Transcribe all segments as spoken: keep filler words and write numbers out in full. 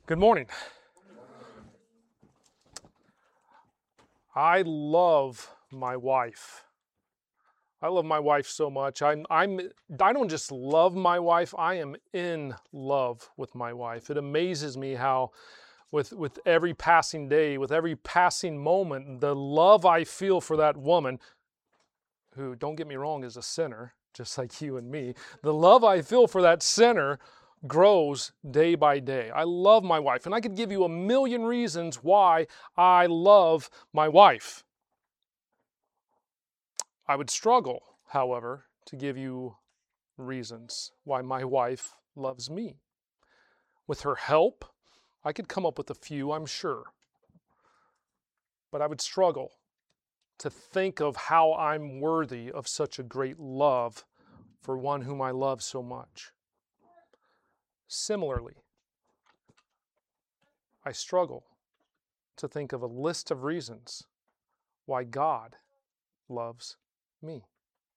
Good morning. I love my wife. I love my wife so much. I'm, I'm, I don't just love my wife, I am in love with my wife. It amazes me how with, with every passing day, with every passing moment, the love I feel for that woman, who, don't get me wrong, is a sinner, just like you and me, the love I feel for that sinner grows day by day. I love my wife, and I could give you a million reasons why I love my wife. I would struggle, however, to give you reasons why my wife loves me. With her help, I could come up with a few, I'm sure. But I would struggle to think of how I'm worthy of such a great love for one whom I love so much. Similarly, I struggle to think of a list of reasons why God loves me.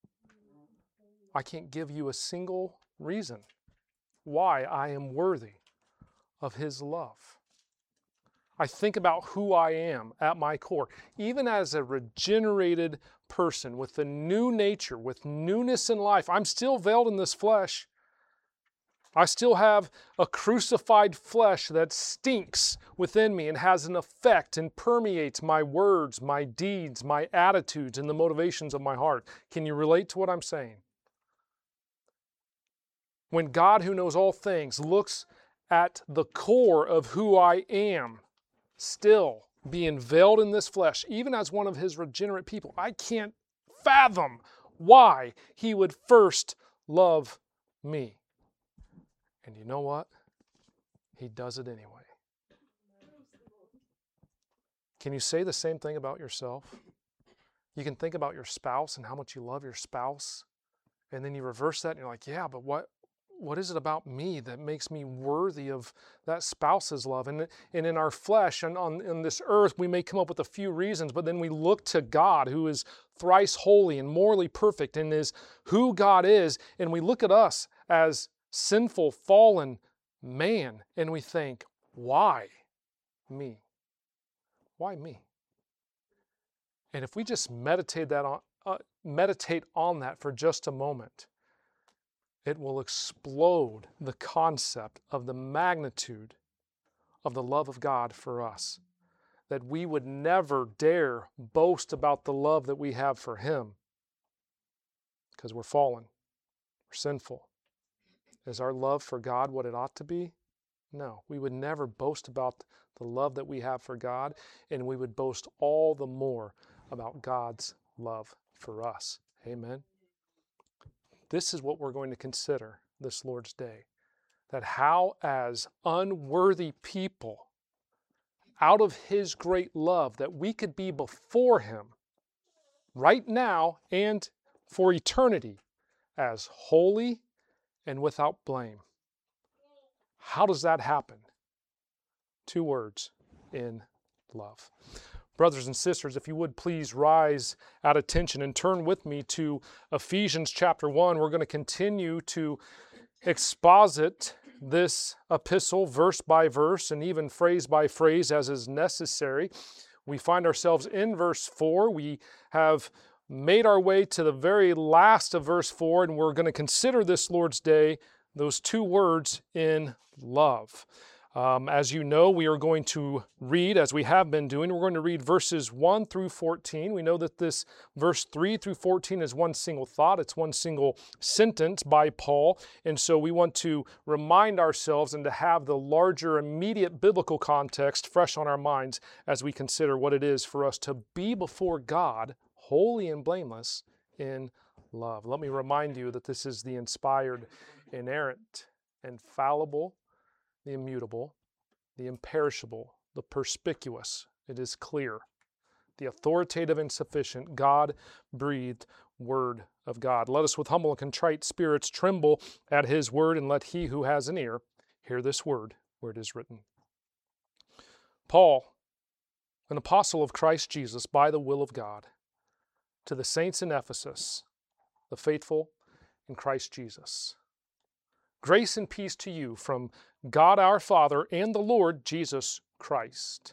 I can't give you a single reason why I am worthy of His love. I think about who I am at my core. Even as a regenerated person with a new nature, with newness in life, I'm still veiled in this flesh. I still have a crucified flesh that stinks within me and has an effect and permeates my words, my deeds, my attitudes, and the motivations of my heart. Can you relate to what I'm saying? When God, who knows all things, looks at the core of who I am, still being veiled in this flesh, even as one of His regenerate people, I can't fathom why He would first love me. And you know what? He does it anyway. Can you say the same thing about yourself? You can think about your spouse and how much you love your spouse, and then you reverse that and you're like, yeah, but what what is it about me that makes me worthy of that spouse's love? And, and in our flesh and on in this earth, we may come up with a few reasons, but then we look to God, who is thrice holy and morally perfect and is who God is, and we look at us as sinful, fallen man, and we think, why me? Why me? And if we just meditate that on, uh, meditate on that for just a moment, it will explode the concept of the magnitude of the love of God for us. That we would never dare boast about the love that we have for Him because we're fallen, we're sinful. Is our love for God what it ought to be? No, we would never boast about the love that we have for God, and we would boast all the more about God's love for us. Amen. This is what we're going to consider this Lord's Day. That how as unworthy people, out of His great love, that we could be before Him right now and for eternity as holy and without blame. How does that happen? Two words: in love. Brothers and sisters, if you would please rise at attention and turn with me to Ephesians chapter one. We're going to continue to exposit this epistle verse by verse and even phrase by phrase as is necessary. We find ourselves in verse four. We have made our way to the very last of verse four, and we're going to consider this Lord's Day those two words, in love. Um, as you know, we are going to read, as we have been doing, we're going to read verses one through fourteen. We know that this verse three through fourteen is one single thought. It's one single sentence by Paul. And so we want to remind ourselves and to have the larger immediate biblical context fresh on our minds as we consider what it is for us to be before God, holy and blameless, in love. Let me remind you that this is the inspired, inerrant, infallible, the immutable, the imperishable, the perspicuous, it is clear, the authoritative and sufficient, God-breathed Word of God. Let us with humble and contrite spirits tremble at His word, and let he who has an ear hear this word where it is written. Paul, an apostle of Christ Jesus by the will of God, to the saints in Ephesus, the faithful in Christ Jesus. Grace and peace to you from God our Father and the Lord Jesus Christ.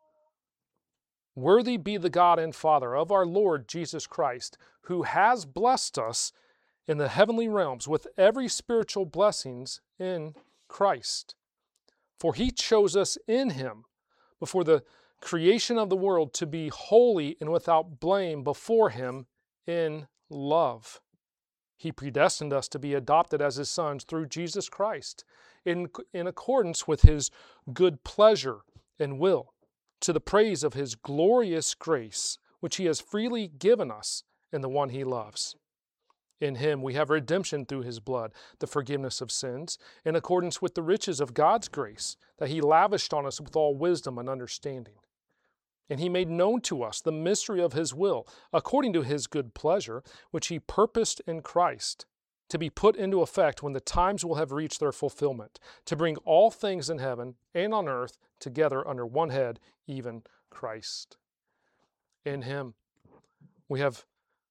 Worthy be the God and Father of our Lord Jesus Christ, who has blessed us in the heavenly realms with every spiritual blessings in Christ. For he chose us in him before the creation of the world to be holy and without blame before him in love. He predestined us to be adopted as his sons through Jesus Christ, in, in accordance with his good pleasure and will, to the praise of his glorious grace, which he has freely given us in the one he loves. In him we have redemption through his blood, the forgiveness of sins, in accordance with the riches of God's grace, that he lavished on us with all wisdom and understanding. And he made known to us the mystery of his will, according to his good pleasure, which he purposed in Christ, to be put into effect when the times will have reached their fulfillment, to bring all things in heaven and on earth together under one head, even Christ. In him we have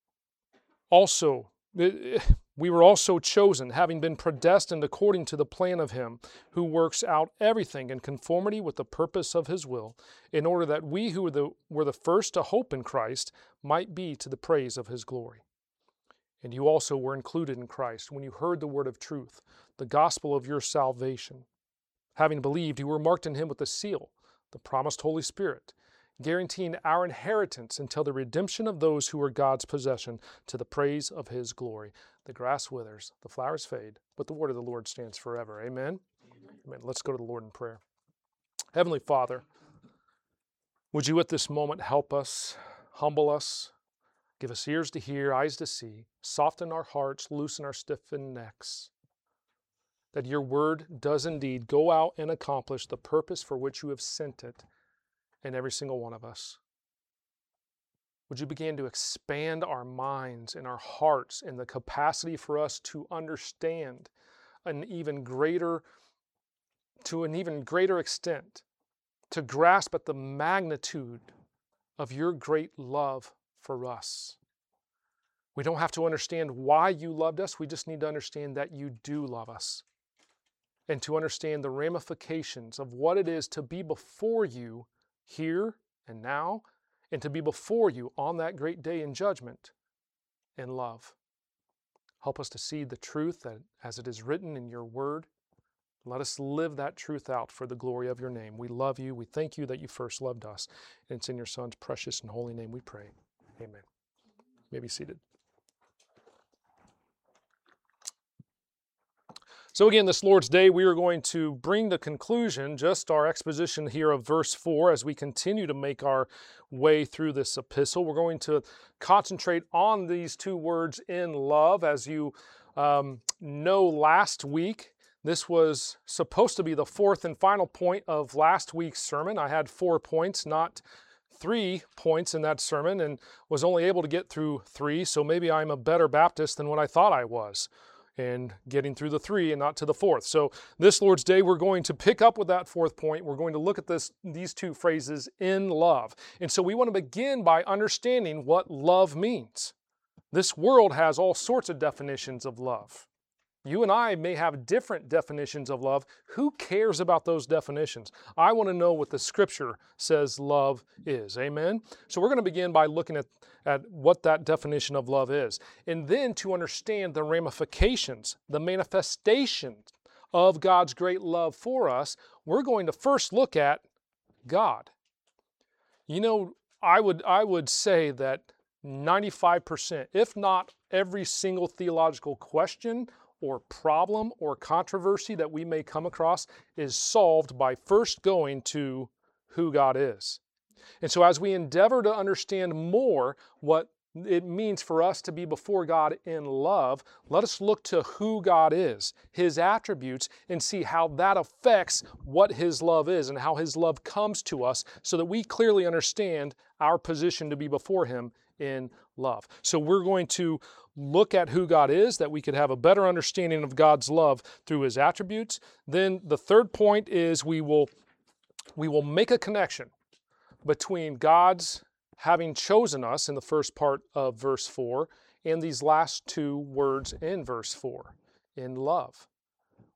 also, we were also chosen, having been predestined according to the plan of him who works out everything in conformity with the purpose of his will, in order that we who were the, were the first to hope in Christ might be to the praise of his glory. And you also were included in Christ when you heard the word of truth, the gospel of your salvation. Having believed, you were marked in him with a seal, the promised Holy Spirit, guaranteeing our inheritance until the redemption of those who are God's possession, to the praise of his glory. The grass withers, the flowers fade, but the word of the Lord stands forever. Amen? Amen. Amen. Let's go to the Lord in prayer. Heavenly Father, would you at this moment help us, humble us, give us ears to hear, eyes to see, soften our hearts, loosen our stiffened necks, that your word does indeed go out and accomplish the purpose for which you have sent it in every single one of us. Would you begin to expand our minds and our hearts and the capacity for us to understand an even greater, to an even greater extent, to grasp at the magnitude of your great love for us. We don't have to understand why you loved us. We just need to understand that you do love us, and to understand the ramifications of what it is to be before you here and now, and to be before you on that great day in judgment in love. Help us to see the truth that as it is written in your word. Let us live that truth out for the glory of your name. We love you. We thank you that you first loved us. And it's in your Son's precious and holy name we pray. Amen. You may be seated. So again, this Lord's Day, we are going to bring to conclusion just our exposition here of verse four as we continue to make our way through this epistle. We're going to concentrate on these two words, in love. As you um, know, last week, this was supposed to be the fourth and final point of last week's sermon. I had four points, not three points in that sermon, and was only able to get through three, so maybe I'm a better Baptist than what I thought I was, and getting through the three and not to the fourth. So this Lord's Day, we're going to pick up with that fourth point. We're going to look at this, these two phrases, in love. And so we want to begin by understanding what love means. This world has all sorts of definitions of love. You and I may have different definitions of love. Who cares about those definitions? I want to know what the Scripture says love is. Amen? So we're going to begin by looking at, at what that definition of love is. And then to understand the ramifications, the manifestations of God's great love for us, we're going to first look at God. You know, I would, I would say that ninety-five percent, if not every single theological question or problem or controversy that we may come across, is solved by first going to who God is. And so as we endeavor to understand more what it means for us to be before God in love, let us look to who God is, His attributes, and see how that affects what His love is and how His love comes to us, so that we clearly understand our position to be before Him in love. So we're going to look at who God is, that we could have a better understanding of God's love through His attributes. Then the third point is we will, we will make a connection between God's having chosen us in the first part of verse four and these last two words in verse four, in love.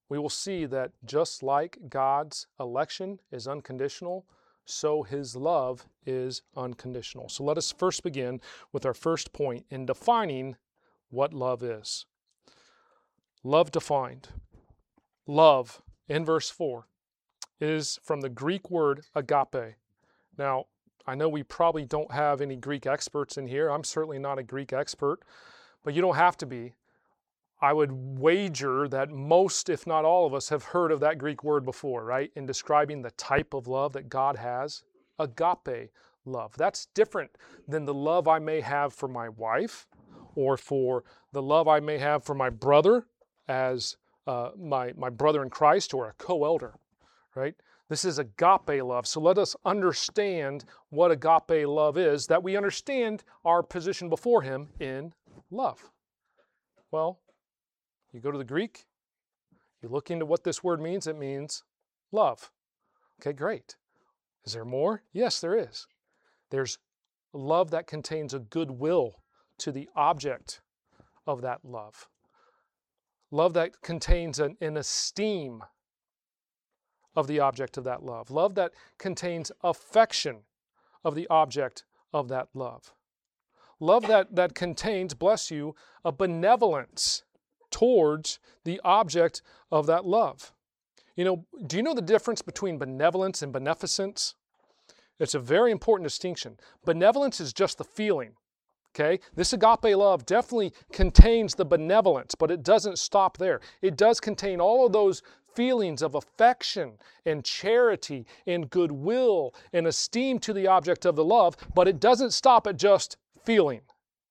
we will see that just like God's election is unconditional, so his love is unconditional. So let us first begin with our first point in defining what love is. Love defined. Love, in verse four, is from the Greek word agape. Now, I know we probably don't have any Greek experts in here. I'm certainly not a Greek expert, but you don't have to be. I would wager that most, if not all of us, have heard of that Greek word before, right? In describing the type of love that God has, agape love. That's different than the love I may have for my wife or for the love I may have for my brother as uh, my, my brother in Christ or a co-elder, right? This is agape love. So let us understand what agape love is, that we understand our position before him in love. Well, you go to the Greek, you look into what this word means, it means love. Okay, great. Is there more? Yes, there is. There's love that contains a goodwill to the object of that love. Love that contains an, an esteem of the object of that love. Love that contains affection of the object of that love. Love that, that contains, bless you, a benevolence towards the object of that love. You know, do you know the difference between benevolence and beneficence? It's a very important distinction. Benevolence is just the feeling, okay? This agape love definitely contains the benevolence, but it doesn't stop there. It does contain all of those feelings of affection and charity and goodwill and esteem to the object of the love, but it doesn't stop at just feeling.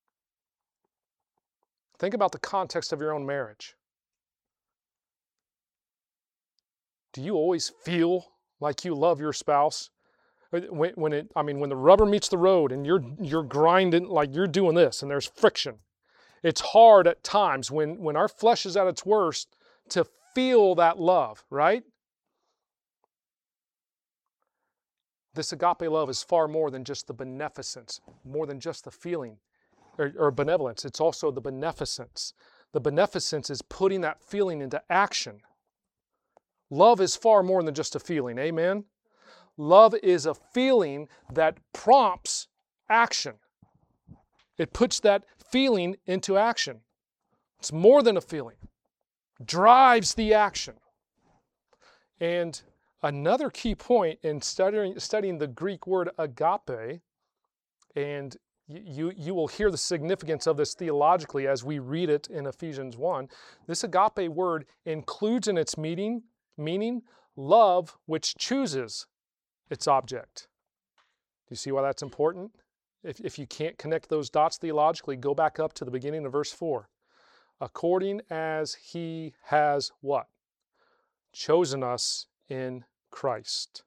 Think about the context of your own marriage. Do you always feel like you love your spouse? When, when it, I mean, when the rubber meets the road and you're you're grinding, like you're doing this and there's friction. It's hard at times when, when our flesh is at its worst to feel that love, right? This agape love is far more than just the beneficence, more than just the feeling. Or, or benevolence. It's also the beneficence. The beneficence is putting that feeling into action. Love is far more than just a feeling. Amen? Love is a feeling that prompts action. It puts that feeling into action. It's more than a feeling. Drives the action. And another key point in studying, studying the Greek word agape, and You, you will hear the significance of this theologically as we read it in Ephesians one. This agape word includes in its meaning, meaning love which chooses its object. Do you see why that's important? If, if you can't connect those dots theologically, go back up to the beginning of verse four. According as he has what? Chosen us in Christ.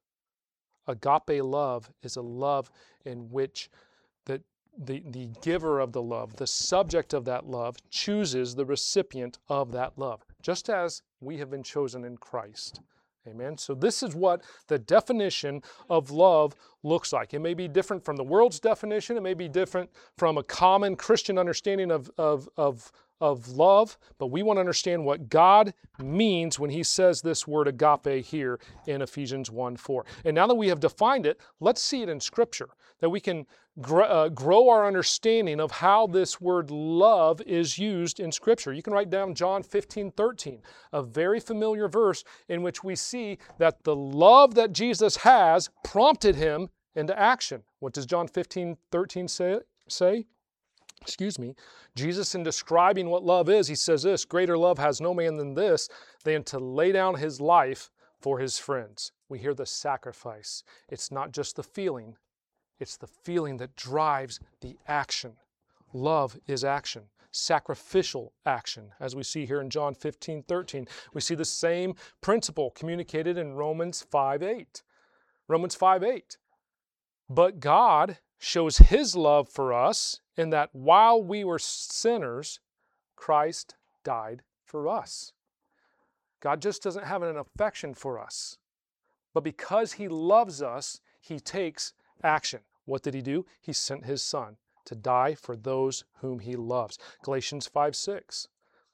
Agape love is a love in which the The, the giver of the love, the subject of that love, chooses the recipient of that love, just as we have been chosen in Christ. Amen? So this is what the definition of love looks like. It may be different from the world's definition. It may be different from a common Christian understanding of, of, of, of love, but we want to understand what God means when he says this word agape here in Ephesians one four. And now that we have defined it, let's see it in Scripture, that we can gr- uh, grow our understanding of how this word love is used in Scripture. You can write down John fifteen thirteen, a very familiar verse in which we see that the love that Jesus has prompted him into action. What does John fifteen thirteen say? say? Excuse me. Jesus, in describing what love is, he says this: greater love has no man than this, than to lay down his life for his friends. We hear the sacrifice. It's not just the feeling. It's the feeling that drives the action. Love is action, sacrificial action, as we see here in John fifteen thirteen. We see the same principle communicated in Romans five eight. Romans five eight. But God shows his love for us in that while we were sinners, Christ died for us. God just doesn't have an affection for us, but because he loves us, he takes action. What did he do? He sent his son to die for those whom he loves. Galatians five six.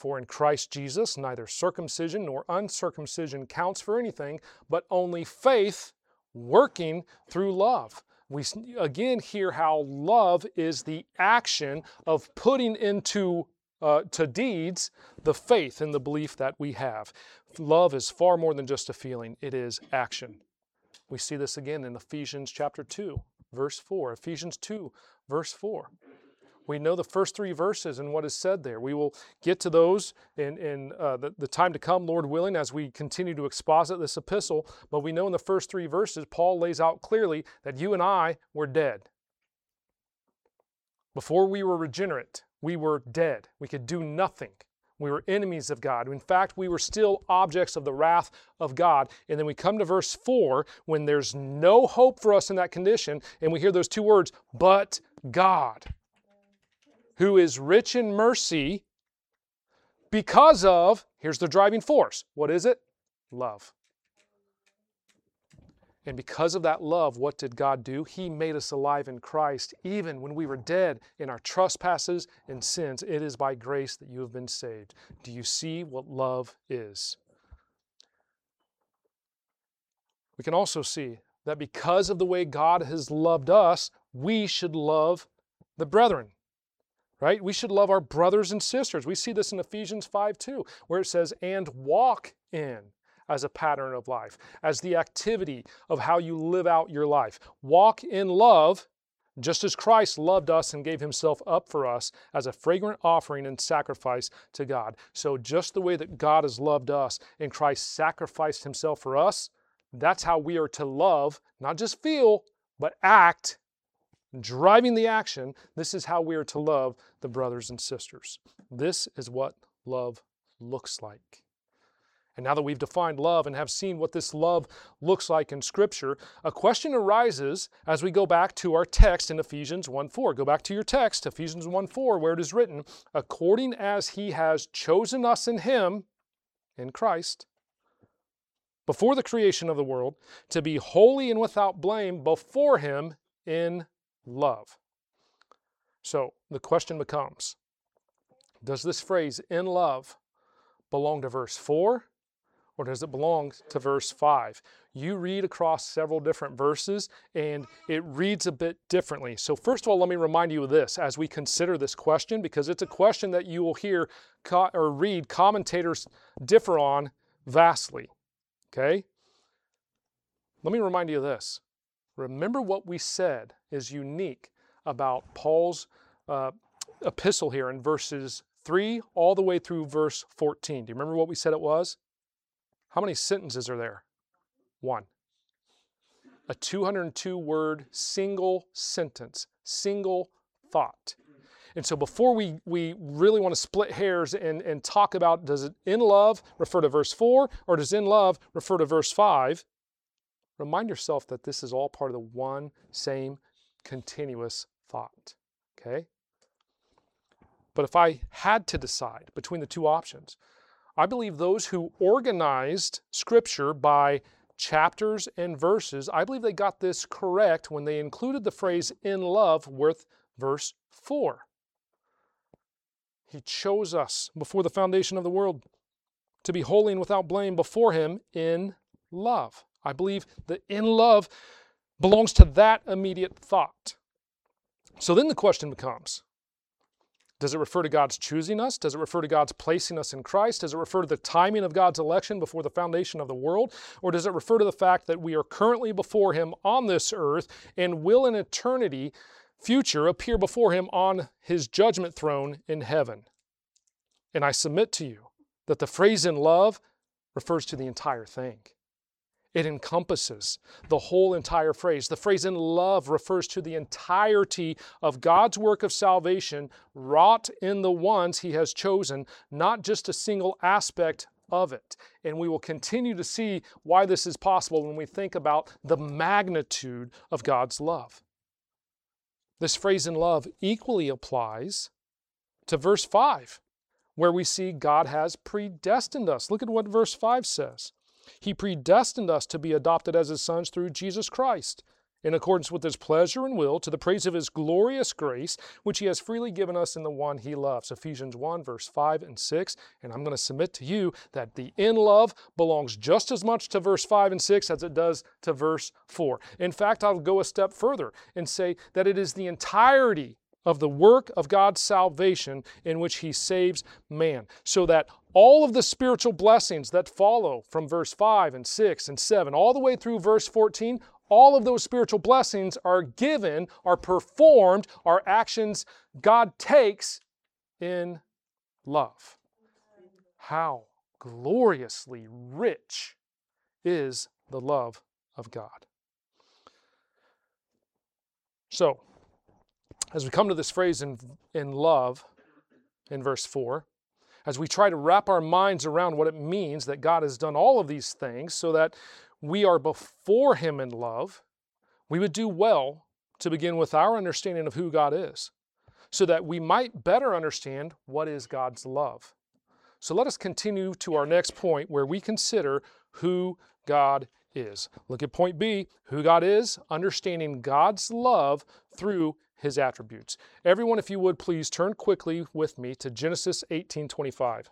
For in Christ Jesus neither circumcision nor uncircumcision counts for anything, but only faith working through love. We again hear how love is the action of putting into uh, to deeds the faith and the belief that we have. Love is far more than just a feeling. It is action. We see this again in Ephesians chapter two, verse four. Ephesians two, verse four. We know the first three verses and what is said there. We will get to those in, in uh, the, the time to come, Lord willing, as we continue to exposit this epistle. But we know in the first three verses, Paul lays out clearly that you and I were dead. Before we were regenerate, we were dead. We could do nothing. We were enemies of God. In fact, we were still objects of the wrath of God. And then we come to verse four, when there's no hope for us in that condition, and we hear those two words, but God, who is rich in mercy because of, here's the driving force. What is it? Love. And because of that love, what did God do? He made us alive in Christ, even when we were dead in our trespasses and sins. It is by grace that you have been saved. Do you see what love is? We can also see that because of the way God has loved us, we should love the brethren. Right? We should love our brothers and sisters. We see this in Ephesians five two, where it says, and walk in, as a pattern of life, as the activity of how you live out your life. Walk in love, just as Christ loved us and gave himself up for us as a fragrant offering and sacrifice to God. So just the way that God has loved us and Christ sacrificed himself for us, that's how we are to love, not just feel, but act. Driving the action, this is how we are to love the brothers and sisters. This is what love looks like. And now that we've defined love and have seen what this love looks like in Scripture, a question arises as we go back to our text in Ephesians one four. Go back to your text, Ephesians one four, where it is written, according as he has chosen us in him, in Christ, before the creation of the world, to be holy and without blame before him in love. So the question becomes, does this phrase in love belong to verse four or does it belong to verse five? You read across several different verses and it reads a bit differently. So first of all, let me remind you of this as we consider this question, because it's a question that you will hear co- or read commentators differ on vastly. Okay? Let me remind you of this. Remember what we said is unique about Paul's uh, epistle here in verses three all the way through verse fourteen. Do you remember what we said it was? How many sentences are there? One. A two hundred two word single sentence, single thought. And so before we, we really want to split hairs and, and talk about, does it in love refer to verse four or does in love refer to verse five? Remind yourself that this is all part of the one same continuous thought, okay? But if I had to decide between the two options, I believe those who organized Scripture by chapters and verses, I believe they got this correct when they included the phrase in love with verse four. He chose us before the foundation of the world to be holy and without blame before him in love. I believe that in love belongs to that immediate thought. So then the question becomes, does it refer to God's choosing us? Does it refer to God's placing us in Christ? Does it refer to the timing of God's election before the foundation of the world? Or does it refer to the fact that we are currently before him on this earth and will in eternity future appear before him on his judgment throne in heaven? And I submit to you that the phrase in love refers to the entire thing. It encompasses the whole entire phrase. The phrase in love refers to the entirety of God's work of salvation wrought in the ones he has chosen, not just a single aspect of it. And we will continue to see why this is possible when we think about the magnitude of God's love. This phrase in love equally applies to verse five, where we see God has predestined us. Look at what verse five says. He predestined us to be adopted as his sons through Jesus Christ in accordance with his pleasure and will, to the praise of his glorious grace, which he has freely given us in the one he loves. Ephesians one, verse five and six. And I'm going to submit to you that the in love belongs just as much to verse five and six as it does to verse four. In fact, I'll go a step further and say that it is the entirety of the work of God's salvation in which he saves man, so that all of the spiritual blessings that follow from verse five and six and seven, all the way through verse fourteen, all of those spiritual blessings are given, are performed, are actions God takes in love. How gloriously rich is the love of God. So, as we come to this phrase in, in love, in verse four, as we try to wrap our minds around what it means that God has done all of these things so that we are before him in love, we would do well to begin with our understanding of who God is, so that we might better understand what is God's love. So let us continue to our next point where we consider who God is. Look at point B, who God is, understanding God's love through his attributes. Everyone, if you would, please turn quickly with me to Genesis eighteen twenty-five.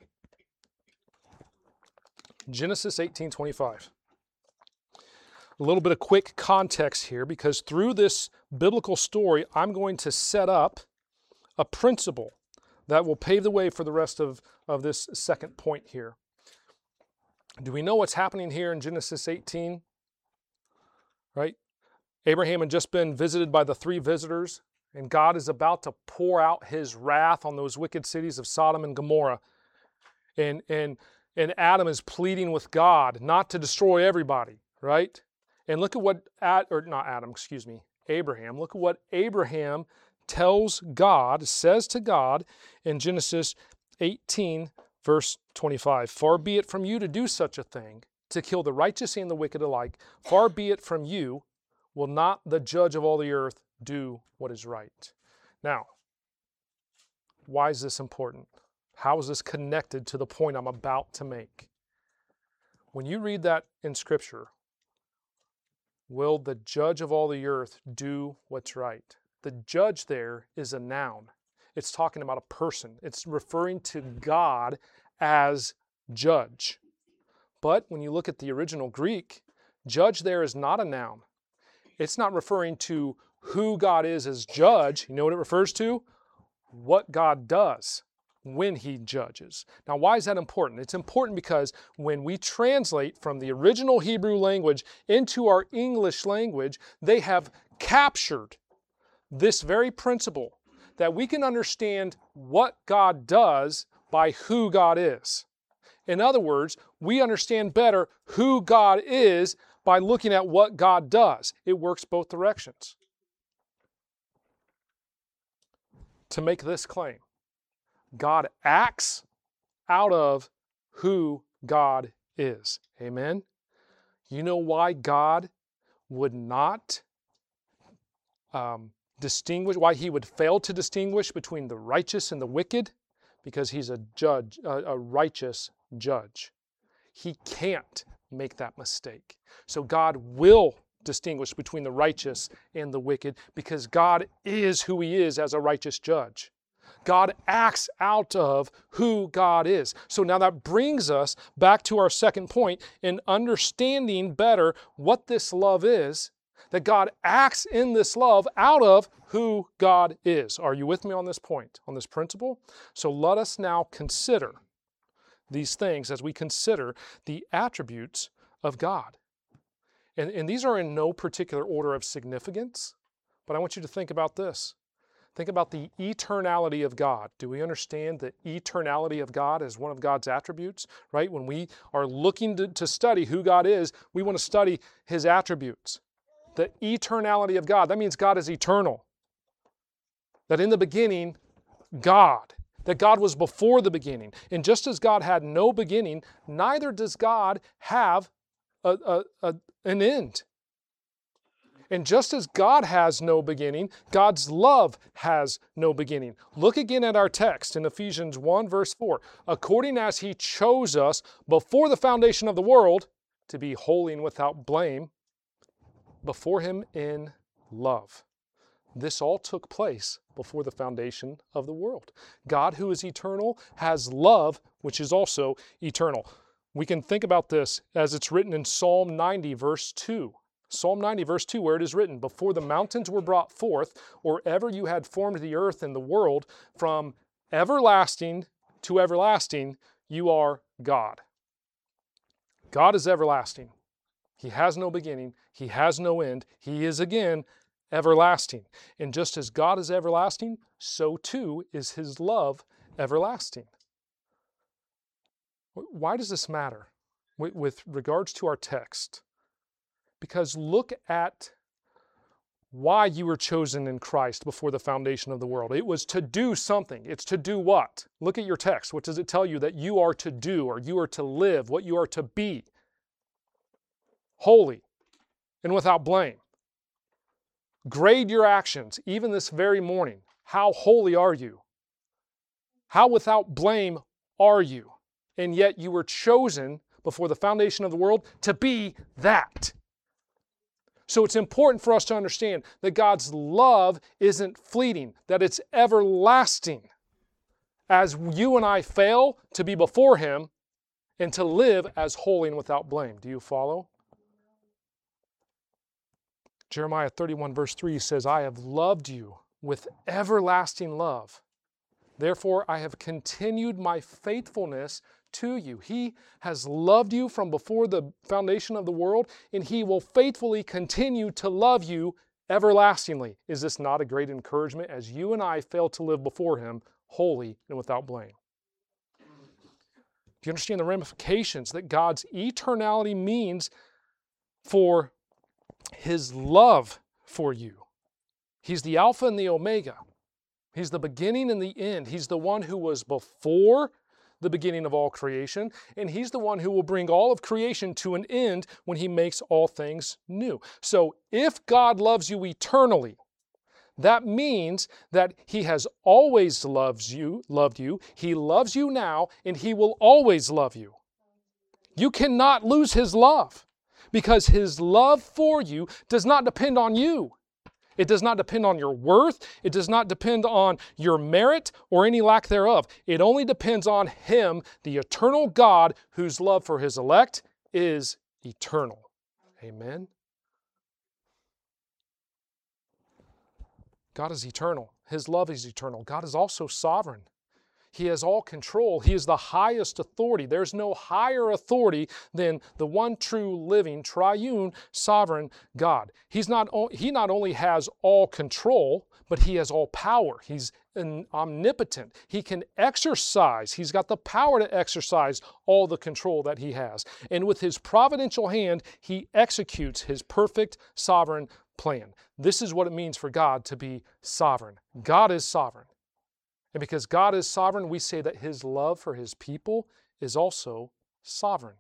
Genesis eighteen twenty-five. A little bit of quick context here, because through this biblical story, I'm going to set up a principle that will pave the way for the rest of, of this second point here. Do we know what's happening here in Genesis eighteen? Right? Abraham had just been visited by the three visitors, and God is about to pour out his wrath on those wicked cities of Sodom and Gomorrah. And, and, and Adam is pleading with God not to destroy everybody, right? And look at what, Ad, or not Adam, excuse me, Abraham. Look at what Abraham tells God, says to God in Genesis eighteen, verse twenty-five. Far be it from you to do such a thing, to kill the righteous and the wicked alike. Far be it from you. Will not the judge of all the earth do what is right? Now, why is this important? How is this connected to the point I'm about to make? When you read that in Scripture, will the judge of all the earth do what's right? The judge there is a noun. It's talking about a person. It's referring to God as judge. But when you look at the original Greek, judge there is not a noun. It's not referring to who God is as judge. You know what it refers to? What God does when he judges. Now, why is that important? It's important because when we translate from the original Hebrew language into our English language, they have captured this very principle that we can understand what God does by who God is. In other words, we understand better who God is by looking at what God does. It works both directions. To make this claim, God acts out of who God is. Amen? You know why God would not um, distinguish, why he would fail to distinguish between the righteous and the wicked? Because he's a judge, a, a righteous judge. He can't make that mistake. So God will distinguish between the righteous and the wicked because God is who he is as a righteous judge. God acts out of who God is. So now that brings us back to our second point in understanding better what this love is, that God acts in this love out of who God is. Are you with me on this point, on this principle? So let us now consider these things as we consider the attributes of God. And, and these are in no particular order of significance, but I want you to think about this. Think about the eternality of God. Do we understand the eternality of God as one of God's attributes? Right? When we are looking to, to study who God is, we want to study his attributes. The eternality of God. That means God is eternal. That in the beginning, God. That God was before the beginning. And just as God had no beginning, neither does God have a, a, a, an end. And just as God has no beginning, God's love has no beginning. Look again at our text in Ephesians one, verse four. According as he chose us before the foundation of the world to be holy and without blame before him in love. This all took place before the foundation of the world. God, who is eternal, has love, which is also eternal. We can think about this as it's written in Psalm ninety, verse two. Psalm ninety, verse two, where it is written, before the mountains were brought forth, or ever you had formed the earth and the world, from everlasting to everlasting, you are God. God is everlasting. He has no beginning. He has no end. He is, again, everlasting. And just as God is everlasting, so too is His love everlasting. Why does this matter with regards to our text? Because look at why you were chosen in Christ before the foundation of the world. It was to do something. It's to do what? Look at your text. What does it tell you that you are to do, or you are to live, what you are to be? Holy and without blame. Grade your actions, even this very morning. How holy are you? How without blame are you? And yet you were chosen before the foundation of the world to be that. So it's important for us to understand that God's love isn't fleeting, that it's everlasting. As you and I fail to be before Him and to live as holy and without blame. Do you follow? Jeremiah thirty-one, verse three says, I have loved you with everlasting love. Therefore, I have continued my faithfulness to you. He has loved you from before the foundation of the world, and He will faithfully continue to love you everlastingly. Is this not a great encouragement as you and I fail to live before Him holy and without blame? Do you understand the ramifications that God's eternality means for His love for you? He's the Alpha and the Omega. He's the beginning and the end. He's the one who was before the beginning of all creation, and He's the one who will bring all of creation to an end when He makes all things new. So if God loves you eternally, that means that He has always loves you, loved you. He loves you now, and He will always love you. You cannot lose His love, because His love for you does not depend on you. It does not depend on your worth. It does not depend on your merit or any lack thereof. It only depends on Him, the eternal God, whose love for His elect is eternal. Amen. God is eternal. His love is eternal. God is also sovereign. He has all control. He is the highest authority. There's no higher authority than the one true, living, triune, sovereign God. He's not, he not only has all control, but He has all power. He's omnipotent. He can exercise. He's got the power to exercise all the control that He has. And with His providential hand, He executes His perfect, sovereign plan. This is what it means for God to be sovereign. God is sovereign. And because God is sovereign, we say that His love for His people is also sovereign.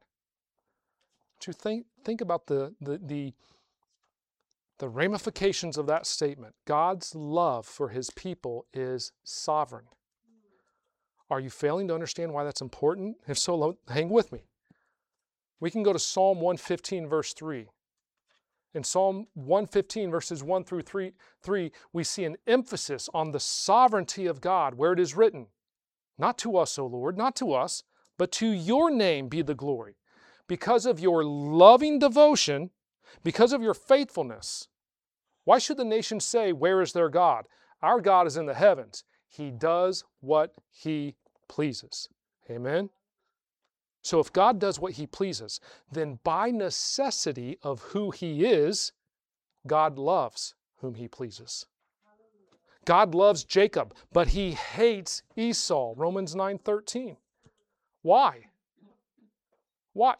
To think, think about the, the, the, the ramifications of that statement. God's love for His people is sovereign. Are you failing to understand why that's important? If so, hang with me. We can go to Psalm one fifteen, verse three. In Psalm one fifteen, verses one through three, three, we see an emphasis on the sovereignty of God, where it is written, not to us, O Lord, not to us, but to your name be the glory. Because of your loving devotion, because of your faithfulness. Why should the nations say, where is their God? Our God is in the heavens. He does what He pleases. Amen? So if God does what He pleases, then by necessity of who He is, God loves whom He pleases. God loves Jacob, but He hates Esau. Romans nine thirteen. Why? Why?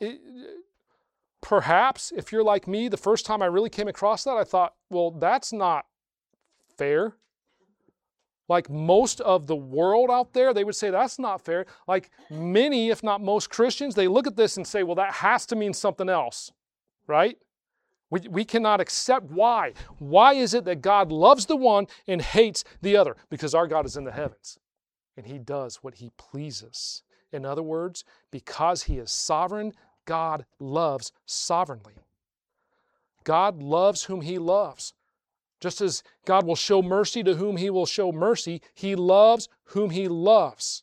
Perhaps, if you're like me, the first time I really came across that, I thought, well, that's not fair. Like most of the world out there, they would say that's not fair. Like many, if not most Christians, they look at this and say, well, that has to mean something else, right? We, we cannot accept why. Why is it that God loves the one and hates the other? Because our God is in the heavens and He does what He pleases. In other words, because He is sovereign, God loves sovereignly. God loves whom He loves. Just as God will show mercy to whom He will show mercy, He loves whom He loves.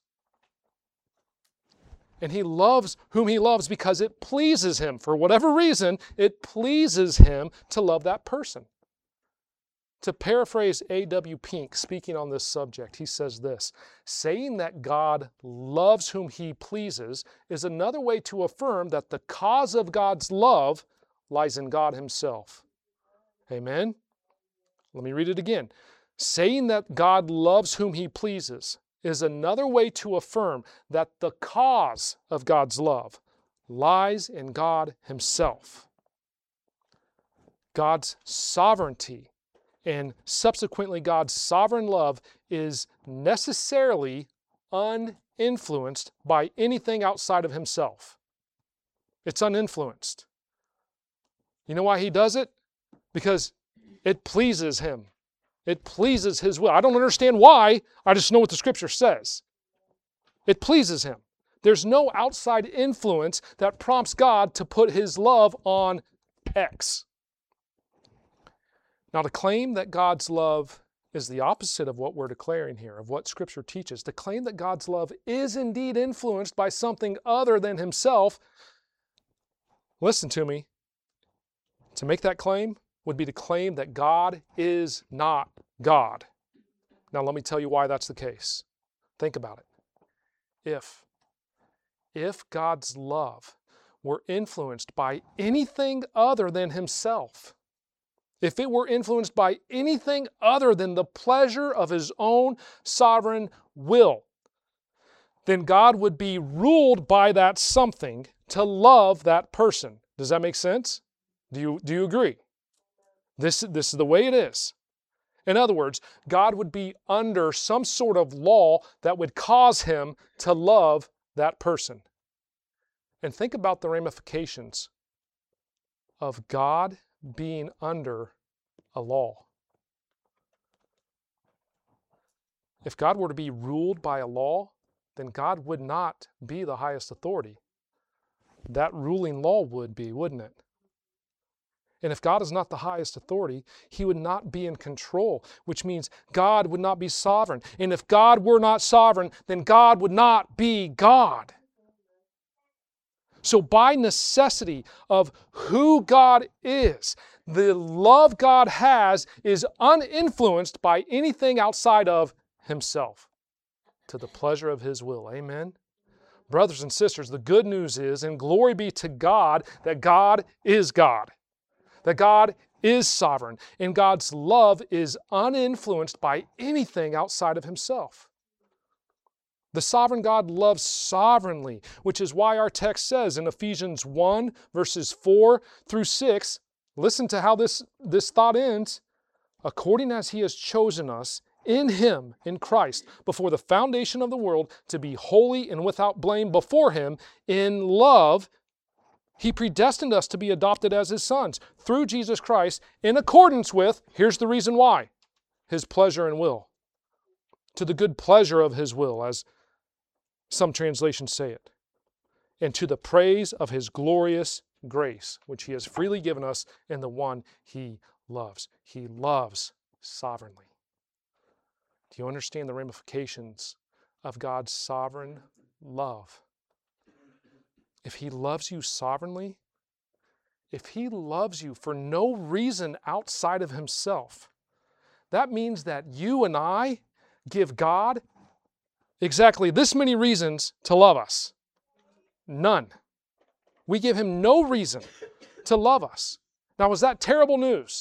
And He loves whom He loves because it pleases Him. For whatever reason, it pleases Him to love that person. To paraphrase A W Pink speaking on this subject, he says this: saying that God loves whom He pleases is another way to affirm that the cause of God's love lies in God Himself. Amen? Let me read it again. Saying that God loves whom He pleases is another way to affirm that the cause of God's love lies in God Himself. God's sovereignty and subsequently God's sovereign love is necessarily uninfluenced by anything outside of Himself. It's uninfluenced. You know why He does it? Because it pleases Him. It pleases His will. I don't understand why. I just know what the Scripture says. It pleases Him. There's no outside influence that prompts God to put His love on X. Now, to claim that God's love is the opposite of what we're declaring here, of what Scripture teaches, to claim that God's love is indeed influenced by something other than Himself, listen to me, to make that claim would be to claim that God is not God. Now, let me tell you why that's the case. Think about it. If, if God's love were influenced by anything other than Himself, if it were influenced by anything other than the pleasure of His own sovereign will, then God would be ruled by that something to love that person. Does that make sense? Do you, do you agree? This, this is the way it is. In other words, God would be under some sort of law that would cause Him to love that person. And think about the ramifications of God being under a law. If God were to be ruled by a law, then God would not be the highest authority. That ruling law would be, wouldn't it? And if God is not the highest authority, He would not be in control, which means God would not be sovereign. And if God were not sovereign, then God would not be God. So by necessity of who God is, the love God has is uninfluenced by anything outside of Himself, to the pleasure of His will. Amen? Brothers and sisters, the good news is, and glory be to God, that God is God. That God is sovereign, and God's love is uninfluenced by anything outside of Himself. The sovereign God loves sovereignly, which is why our text says in Ephesians one, verses four through six, listen to how this, this thought ends, according as He has chosen us in Him, in Christ, before the foundation of the world, to be holy and without blame before Him, in love, He predestined us to be adopted as His sons through Jesus Christ in accordance with, here's the reason why, His pleasure and will. To the good pleasure of His will, as some translations say it. And to the praise of His glorious grace, which He has freely given us in the one He loves. He loves sovereignly. Do you understand the ramifications of God's sovereign love? If He loves you sovereignly, if He loves you for no reason outside of Himself, that means that you and I give God exactly this many reasons to love us. None. We give Him no reason to love us. Now, is that terrible news?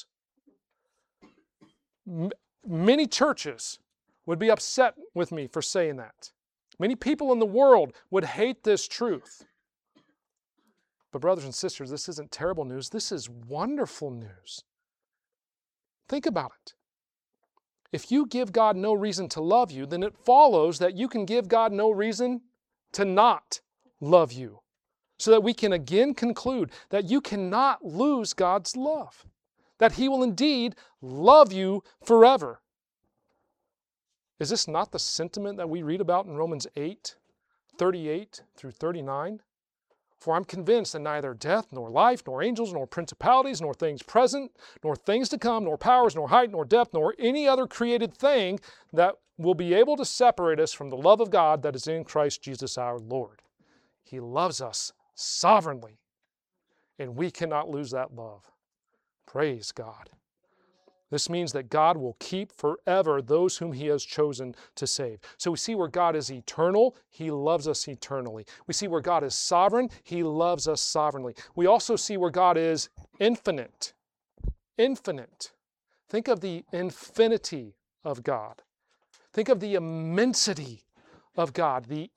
M- many churches would be upset with me for saying that. Many people in the world would hate this truth. But brothers and sisters, this isn't terrible news. This is wonderful news. Think about it. If you give God no reason to love you, then it follows that you can give God no reason to not love you. So that we can again conclude that you cannot lose God's love. That He will indeed love you forever. Is this not the sentiment that we read about in Romans eight, thirty-eight through thirty-nine? For I'm convinced that neither death, nor life, nor angels, nor principalities, nor things present, nor things to come, nor powers, nor height, nor depth, nor any other created thing that will be able to separate us from the love of God that is in Christ Jesus our Lord. He loves us sovereignly, and we cannot lose that love. Praise God. This means that God will keep forever those whom He has chosen to save. So we see where God is eternal, He loves us eternally. We see where God is sovereign, He loves us sovereignly. We also see where God is infinite. Infinite. Think of the infinity of God. Think of the immensity of God, the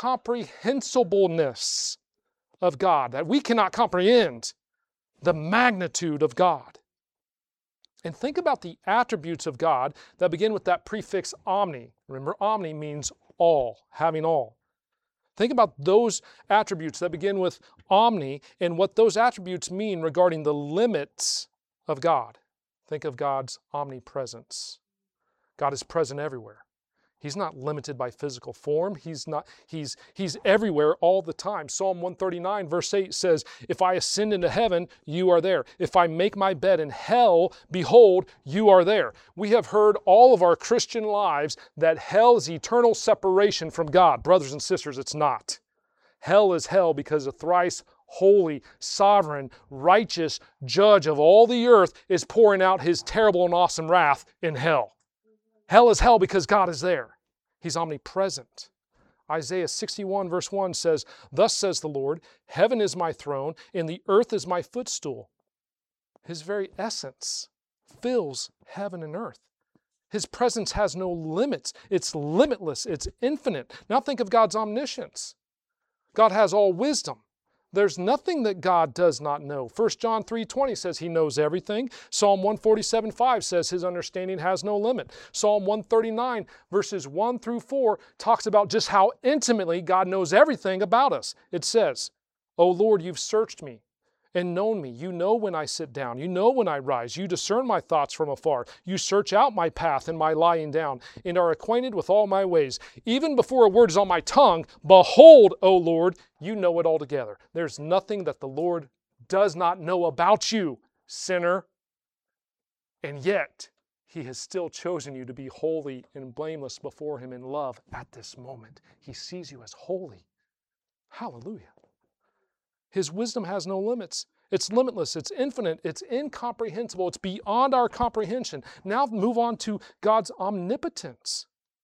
incomprehensibleness of God, that we cannot comprehend the magnitude of God. And think about the attributes of God that begin with that prefix omni. Remember, omni means all, having all. Think about those attributes that begin with omni and what those attributes mean regarding the limits of God. Think of God's omnipresence. God is present everywhere. He's not limited by physical form. He's not, he's, he's everywhere all the time. Psalm one thirty-nine verse eight says, if I ascend into heaven, you are there. If I make my bed in hell, behold, you are there. We have heard all of our Christian lives that hell is eternal separation from God. Brothers and sisters, it's not. Hell is hell because a thrice holy, sovereign, righteous judge of all the earth is pouring out His terrible and awesome wrath in hell. Hell is hell because God is there. He's omnipresent. Isaiah sixty-one verse one says, thus says the Lord, heaven is my throne, and the earth is my footstool. His very essence fills heaven and earth. His presence has no limits. It's limitless. It's infinite. Now think of God's omniscience. God has all wisdom. There's nothing that God does not know. First John three twenty says He knows everything. Psalm one forty-seven five says His understanding has no limit. Psalm one thirty-nine verses one through four talks about just how intimately God knows everything about us. It says, O Lord, you've searched me and known me. You know when I sit down. You know when I rise. You discern my thoughts from afar. You search out my path and my lying down, and are acquainted with all my ways. Even before a word is on my tongue, behold, O Lord, you know it altogether. There's nothing that the Lord does not know about you, sinner. And yet, He has still chosen you to be holy and blameless before Him in love at this moment. He sees you as holy. Hallelujah. His wisdom has no limits. It's limitless. It's infinite. It's incomprehensible. It's beyond our comprehension. Now move on to God's omnipotence.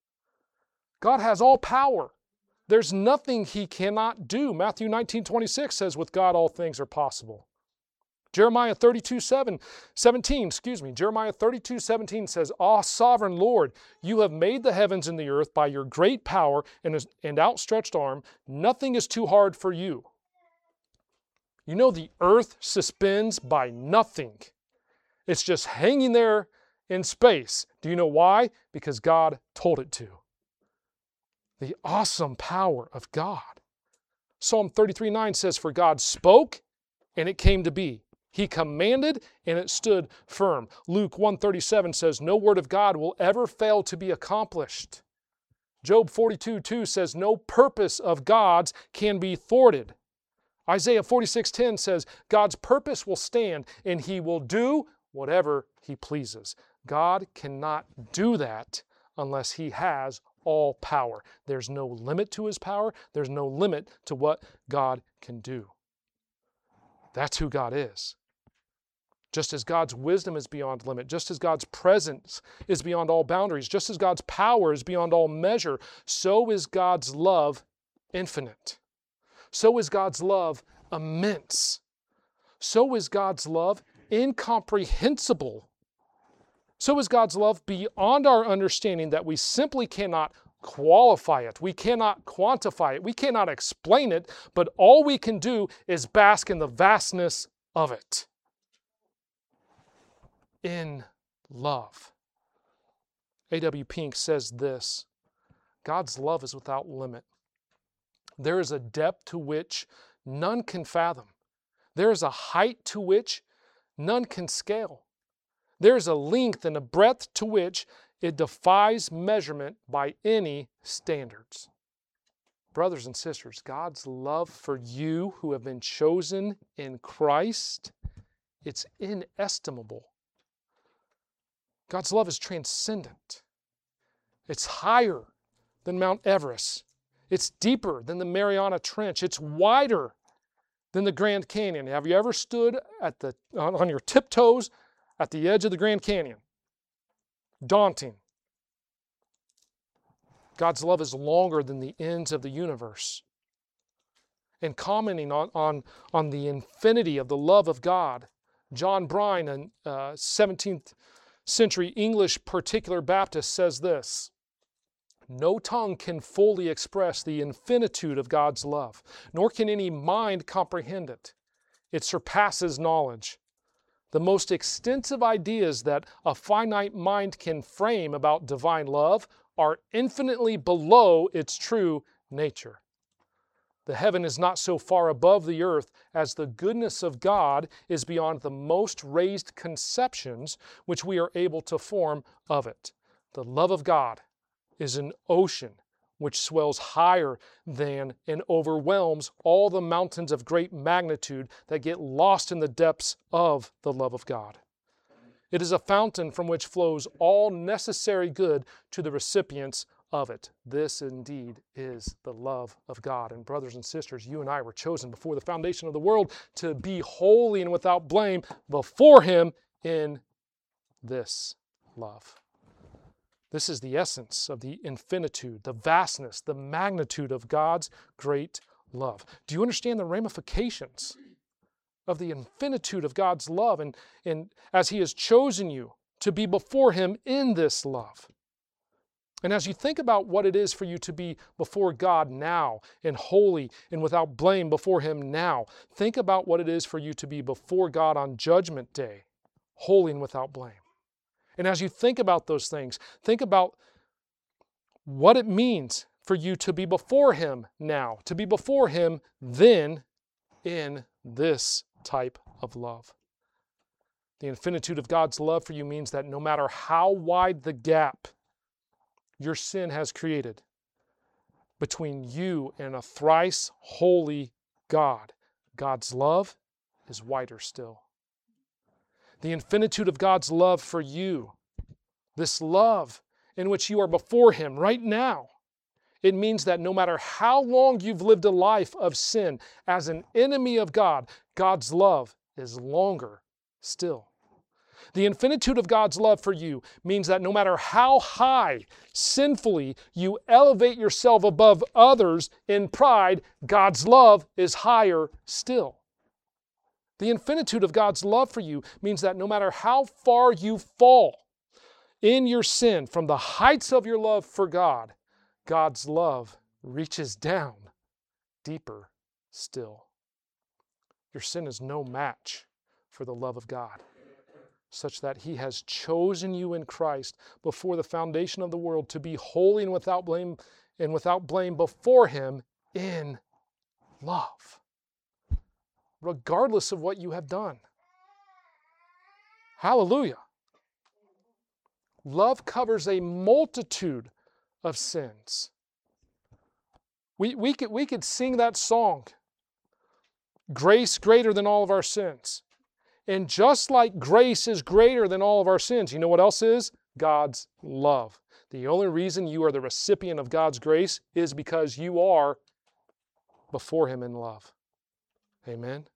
God has all power. There's nothing He cannot do. Matthew nineteen twenty-six says, with God all things are possible. Jeremiah thirty-two seventeen, excuse me, Jeremiah thirty-two seventeen says, Ah, sovereign Lord, you have made the heavens and the earth by your great power and, and outstretched arm. Nothing is too hard for you. You know, the earth suspends by nothing. It's just hanging there in space. Do you know why? Because God told it to. The awesome power of God. Psalm thirty-three nine says, for God spoke, and it came to be. He commanded, and it stood firm. Luke one thirty-seven says, no word of God will ever fail to be accomplished. Job forty-two two says, no purpose of God's can be thwarted. Isaiah forty-six ten says, God's purpose will stand, and He will do whatever He pleases. God cannot do that unless He has all power. There's no limit to His power. There's no limit to what God can do. That's who God is. Just as God's wisdom is beyond limit, just as God's presence is beyond all boundaries, just as God's power is beyond all measure, so is God's love infinite. So is God's love immense. So is God's love incomprehensible. So is God's love beyond our understanding that we simply cannot qualify it. We cannot quantify it. We cannot explain it, but all we can do is bask in the vastness of it. In love. A W Pink says this, God's love is without limit. There is a depth to which none can fathom. There is a height to which none can scale. There is a length and a breadth to which it defies measurement by any standards. Brothers and sisters, God's love for you who have been chosen in Christ, it's inestimable. God's love is transcendent. It's higher than Mount Everest. It's deeper than the Mariana Trench. It's wider than the Grand Canyon. Have you ever stood at the on, on your tiptoes at the edge of the Grand Canyon? Daunting. God's love is longer than the ends of the universe. And commenting on, on, on the infinity of the love of God, John Bryan, a uh, seventeenth century English particular Baptist, says this: "No tongue can fully express the infinitude of God's love, nor can any mind comprehend it. It surpasses knowledge. The most extensive ideas that a finite mind can frame about divine love are infinitely below its true nature. The heaven is not so far above the earth as the goodness of God is beyond the most raised conceptions which we are able to form of it. The love of God is an ocean which swells higher than and overwhelms all the mountains of great magnitude that get lost in the depths of the love of God. It is a fountain from which flows all necessary good to the recipients of it. This indeed is the love of God." And brothers and sisters, you and I were chosen before the foundation of the world to be holy and without blame before Him in this love. This is the essence of the infinitude, the vastness, the magnitude of God's great love. Do you understand the ramifications of the infinitude of God's love and, and as He has chosen you to be before Him in this love? And as you think about what it is for you to be before God now and holy and without blame before Him now, think about what it is for you to be before God on Judgment Day, holy and without blame. And as you think about those things, think about what it means for you to be before Him now, to be before Him then in this type of love. The infinitude of God's love for you means that no matter how wide the gap your sin has created between you and a thrice holy God, God's love is wider still. The infinitude of God's love for you, this love in which you are before Him right now, it means that no matter how long you've lived a life of sin as an enemy of God, God's love is longer still. The infinitude of God's love for you means that no matter how high sinfully you elevate yourself above others in pride, God's love is higher still. The infinitude of God's love for you means that no matter how far you fall in your sin from the heights of your love for God, God's love reaches down deeper still. Your sin is no match for the love of God, such that He has chosen you in Christ before the foundation of the world to be holy and without blame and without blame before Him in love, regardless of what you have done. Hallelujah. Love covers a multitude of sins. We, we, could, we could sing that song, "Grace greater than all of our sins." And just like grace is greater than all of our sins, you know what else is? God's love. The only reason you are the recipient of God's grace is because you are before Him in love. Amen?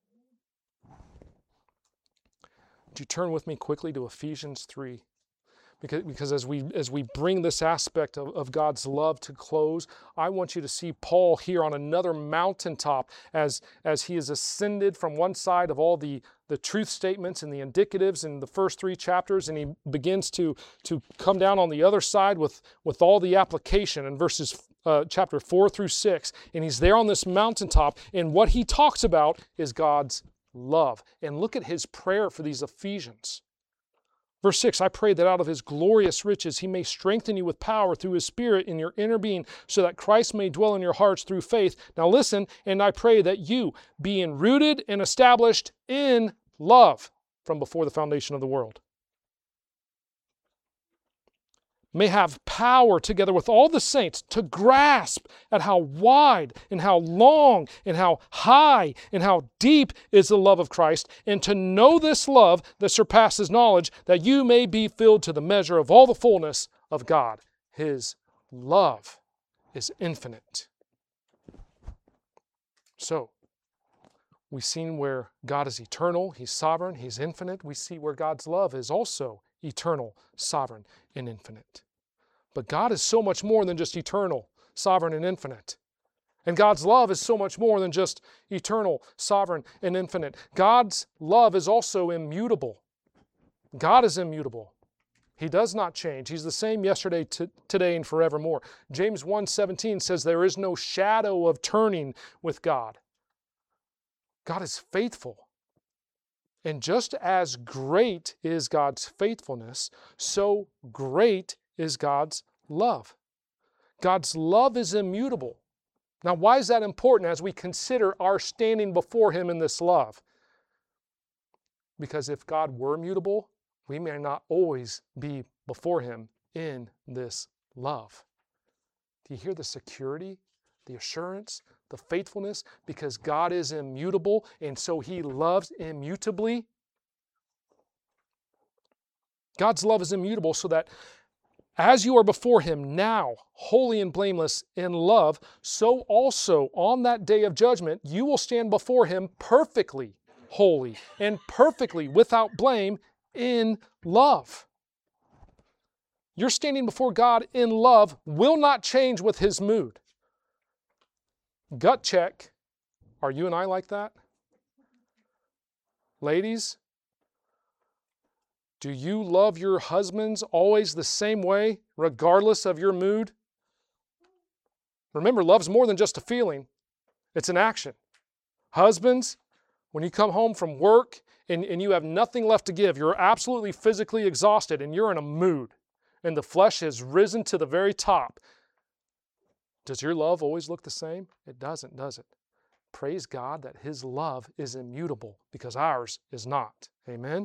Would you turn with me quickly to Ephesians three? Because, because as we as we bring this aspect of, of God's love to close, I want you to see Paul here on another mountaintop as, as he is ascended from one side of all the, the truth statements and the indicatives in the first three chapters, and he begins to, to come down on the other side with, with all the application in verses uh, chapter four through six. And he's there on this mountaintop, and what he talks about is God's love. And look at his prayer for these Ephesians. Verse six, "I pray that out of His glorious riches He may strengthen you with power through His Spirit in your inner being, so that Christ may dwell in your hearts through faith." Now listen, "And I pray that you, being rooted and established in love from before the foundation of the world." may have power together with all the saints to grasp at how wide and how long and how high and how deep is the love of Christ, and to know this love that surpasses knowledge, that you may be filled to the measure of all the fullness of God. His love is infinite. So, we've seen where God is eternal, He's sovereign, He's infinite. We see where God's love is also eternal, sovereign, and infinite. But God is so much more than just eternal, sovereign, and infinite. And God's love is so much more than just eternal, sovereign, and infinite. God's love is also immutable. God is immutable. He does not change. He's the same yesterday, t- today, and forevermore. James one seventeen says there is no shadow of turning with God. God is faithful. And just as great is God's faithfulness, so great is God's love. God's love is immutable. Now, why is that important as we consider our standing before Him in this love? Because if God were immutable, we may not always be before Him in this love. Do you hear the security, the assurance, the faithfulness? Because God is immutable, and so He loves immutably. God's love is immutable, so that as you are before Him now, holy and blameless in love, so also on that day of judgment, you will stand before Him perfectly holy and perfectly without blame in love. Your standing before God in love will not change with His mood. Gut check. Are you and I like that? Ladies, do you love your husbands always the same way, regardless of your mood? Remember, love's more than just a feeling. It's an action. Husbands, when you come home from work and, and you have nothing left to give, you're absolutely physically exhausted and you're in a mood, and the flesh has risen to the very top. Does your love always look the same? It doesn't, does it? Praise God that His love is immutable, because ours is not. Amen?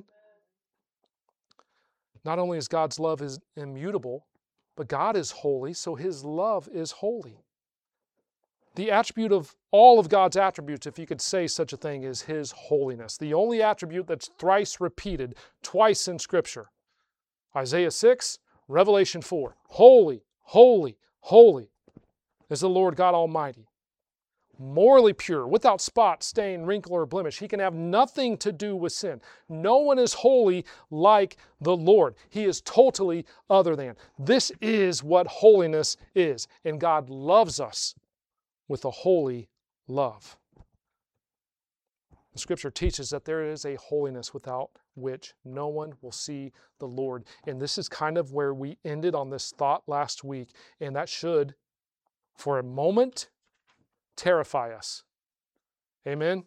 Not only is God's love is immutable, but God is holy, so His love is holy. The attribute of all of God's attributes, if you could say such a thing, is His holiness. The only attribute that's thrice repeated, twice in Scripture. Isaiah six, Revelation four. Holy, holy, holy is the Lord God Almighty. Morally pure, without spot, stain, wrinkle, or blemish. He can have nothing to do with sin. No one is holy like the Lord. He is totally other than. This is what holiness is. And God loves us with a holy love. The Scripture teaches that there is a holiness without which no one will see the Lord. And this is kind of where we ended on this thought last week. And that should, for a moment, terrify us. Amen?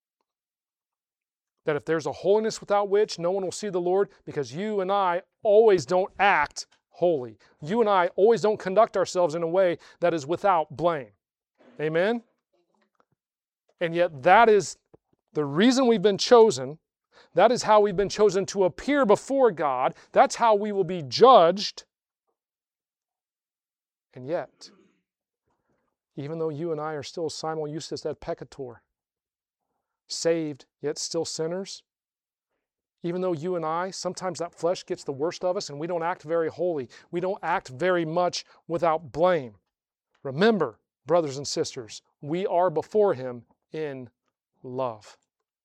That if there's a holiness without which no one will see the Lord, because you and I always don't act holy. You and I always don't conduct ourselves in a way that is without blame. Amen? And yet that is the reason we've been chosen. That is how we've been chosen to appear before God. That's how we will be judged. And yet, even though you and I are still simul justus et peccator, saved yet still sinners, even though you and I, sometimes that flesh gets the worst of us and we don't act very holy, we don't act very much without blame. Remember, brothers and sisters, we are before Him in love.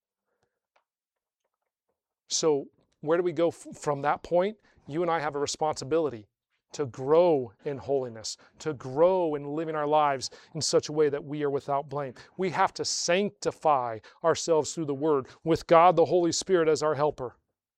So where do we go f- from that point? You and I have a responsibility to grow in holiness, to grow in living our lives in such a way that we are without blame. We have to sanctify ourselves through the Word with God the Holy Spirit as our helper.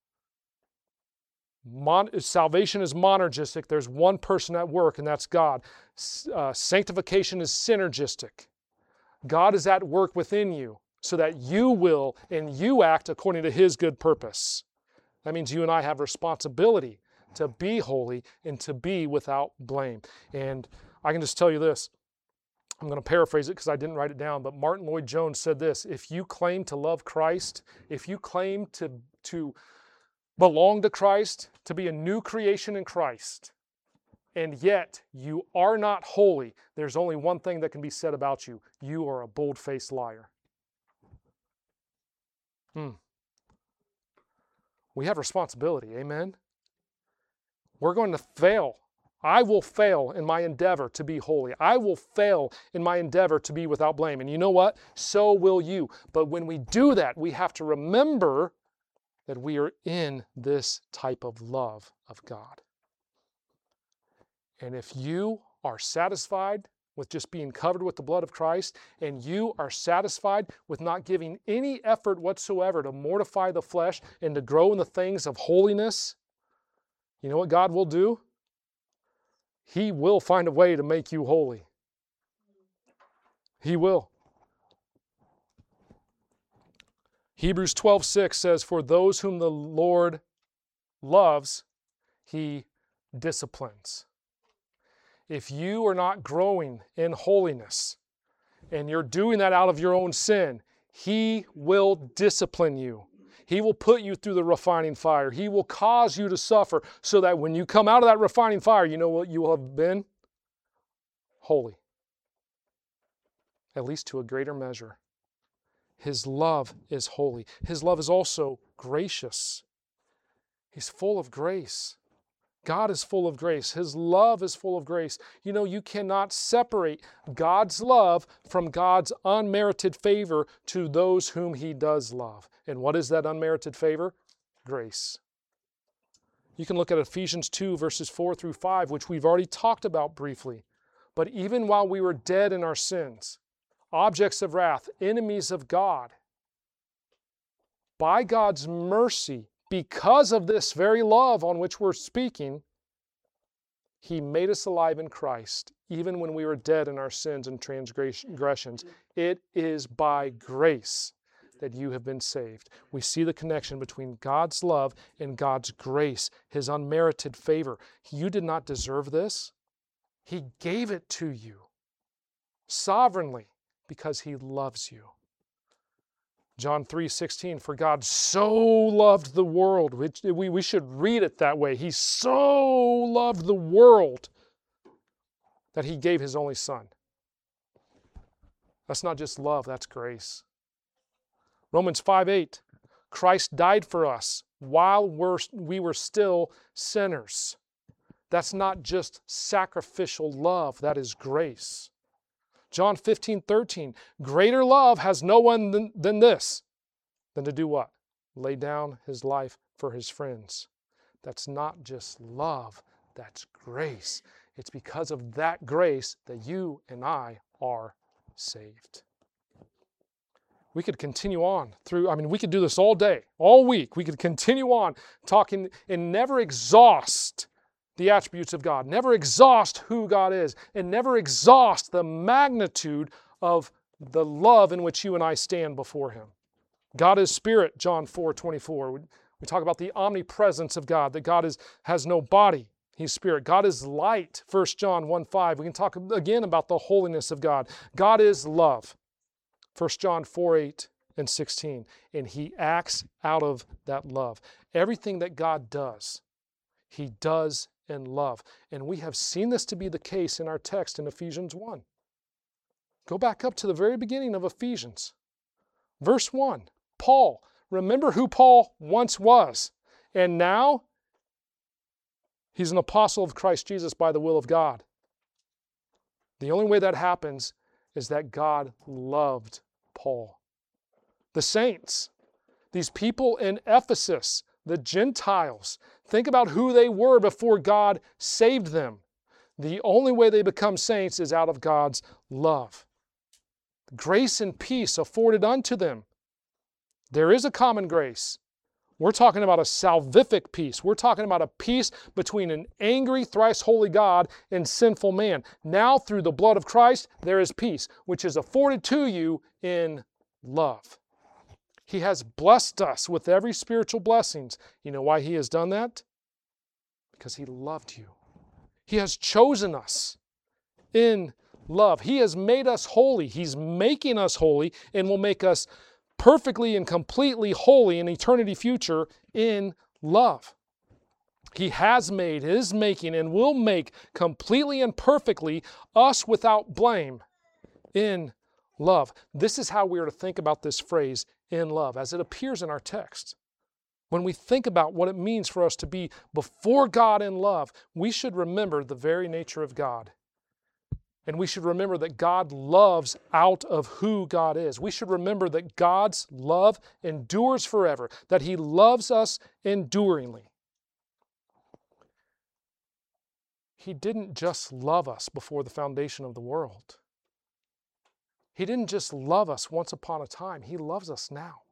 Mon- salvation is monergistic. There's one person at work, and that's God. Uh, sanctification is synergistic. God is at work within you so that you will and you act according to His good purpose. That means you and I have responsibility to be holy and to be without blame. And I can just tell you this. I'm going to paraphrase it because I didn't write it down, but Martin Lloyd-Jones said this: if you claim to love Christ, if you claim to, to belong to Christ, to be a new creation in Christ, and yet you are not holy, there's only one thing that can be said about you. You are a bold-faced liar. Hmm. We have responsibility, amen? We're going to fail. I will fail in my endeavor to be holy. I will fail in my endeavor to be without blame. And you know what? So will you. But when we do that, we have to remember that we are in this type of love of God. And if you are satisfied with just being covered with the blood of Christ, and you are satisfied with not giving any effort whatsoever to mortify the flesh and to grow in the things of holiness, you know what God will do? He will find a way to make you holy. He will. Hebrews twelve six says, "For those whom the Lord loves, He disciplines." If you are not growing in holiness, and you're doing that out of your own sin, He will discipline you. He will put you through the refining fire. He will cause you to suffer so that when you come out of that refining fire, you know what you will have been? Holy. At least to a greater measure. His love is holy. His love is also gracious. He's full of grace. God is full of grace. His love is full of grace. You know, you cannot separate God's love from God's unmerited favor to those whom He does love. And what is that unmerited favor? Grace. You can look at Ephesians two, verses four through five, which we've already talked about briefly. But even while we were dead in our sins, objects of wrath, enemies of God, by God's mercy, because of this very love on which we're speaking, He made us alive in Christ, even when we were dead in our sins and transgressions. It is by grace that you have been saved. We see the connection between God's love and God's grace, His unmerited favor. You did not deserve this. He gave it to you sovereignly because He loves you. John three sixteen, "For God so loved the world," which we, we should read it that way. He so loved the world that He gave His only Son. That's not just love, that's grace. Romans five eight, "Christ died for us while we're, we were still sinners." That's not just sacrificial love, that is grace. John fifteen thirteen, "Greater love has no one than, than this, than to do what? Lay down his life for his friends." That's not just love, that's grace. It's because of that grace that you and I are saved. We could continue on through, I mean, we could do this all day, all week. We could continue on talking and never exhaust the attributes of God, never exhaust who God is, and never exhaust the magnitude of the love in which you and I stand before Him. God is spirit, John four twenty-four. We, we talk about the omnipresence of God, that God is, has no body. He's spirit. God is light, First John one five. We can talk again about the holiness of God. God is love, First John four eight and sixteen. And He acts out of that love. Everything that God does, He does in love. And we have seen this to be the case in our text in Ephesians one. Go back up to the very beginning of Ephesians. Verse one, Paul. Remember who Paul once was. And now, he's an apostle of Christ Jesus by the will of God. The only way that happens is that God loved Paul. The saints, these people in Ephesus, the Gentiles, think about who they were before God saved them. The only way they become saints is out of God's love. Grace and peace afforded unto them. There is a common grace. We're talking about a salvific peace. We're talking about a peace between an angry, thrice holy God and sinful man. Now, through the blood of Christ, there is peace, which is afforded to you in love. He has blessed us with every spiritual blessings. You know why He has done that? Because He loved you. He has chosen us in love. He has made us holy. He's making us holy and will make us perfectly and completely holy in eternity future in love. He has made, is making, and will make completely and perfectly us without blame in love. This is how we are to think about this phrase, in love, as it appears in our text. When we think about what it means for us to be before God in love, we should remember the very nature of God. And we should remember that God loves out of who God is. We should remember that God's love endures forever, that He loves us enduringly. He didn't just love us before the foundation of the world. He didn't just love us once upon a time. He loves us now.